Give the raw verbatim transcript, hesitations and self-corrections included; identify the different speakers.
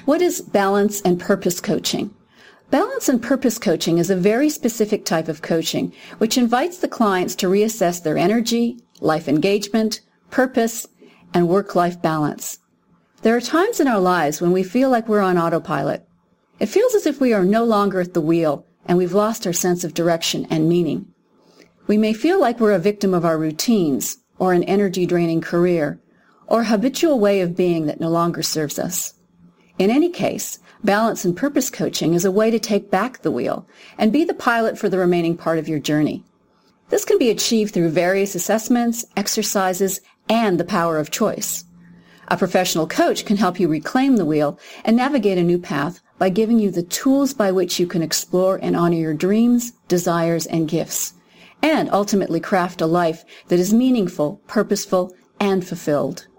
Speaker 1: What is balance and purpose coaching? Balance and purpose coaching is a very specific type of coaching which invites the clients to reassess their energy, life engagement, purpose, and work-life balance. There are times in our lives when we feel like we're on autopilot. It feels as if we are no longer at the wheel and we've lost our sense of direction and meaning. We may feel like we're a victim of our routines or an energy-draining career or a habitual way of being that no longer serves us. In any case, balance and purpose coaching is a way to take back the wheel and be the pilot for the remaining part of your journey. This can be achieved through various assessments, exercises, and the power of choice. A professional coach can help you reclaim the wheel and navigate a new path by giving you the tools by which you can explore and honor your dreams, desires, and gifts, and ultimately craft a life that is meaningful, purposeful, and fulfilled.